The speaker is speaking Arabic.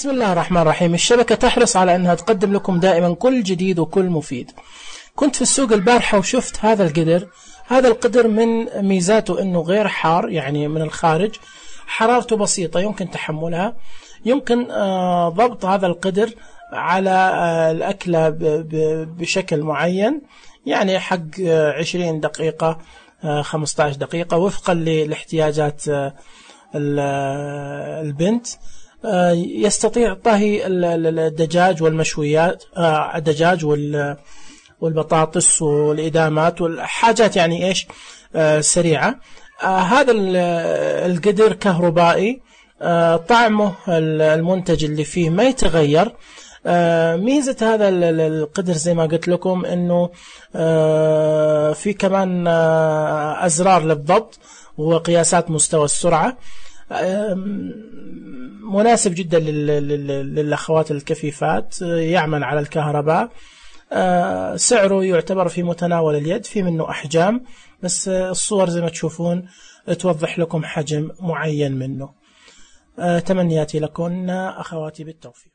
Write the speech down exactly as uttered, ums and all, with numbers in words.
بسم الله الرحمن الرحيم. الشبكة تحرص على أنها تقدم لكم دائما كل جديد وكل مفيد. كنت في السوق البارحة وشفت هذا القدر. هذا القدر من ميزاته أنه غير حار، يعني من الخارج حرارته بسيطة يمكن تحملها. يمكن ضبط هذا القدر على الأكلة بشكل معين، يعني حق عشرين دقيقة خمسة عشر دقيقة وفقا لاحتياجات البنت. يستطيع طهي الدجاج والمشويات، الدجاج والبطاطس والإدامات والحاجات يعني إيش سريعة. هذا القدر كهربائي، طعمه المنتج اللي فيه ما يتغير. ميزة هذا القدر زي ما قلت لكم إنه في كمان أزرار للضبط وقياسات مستوى السرعة. مناسب جدا للأخوات الكفيفات، يعمل على الكهرباء. سعره يعتبر في متناول اليد، في منه أحجام، بس الصور زي ما تشوفون توضح لكم حجم معين منه. تمنياتي لكم أخواتي بالتوفيق.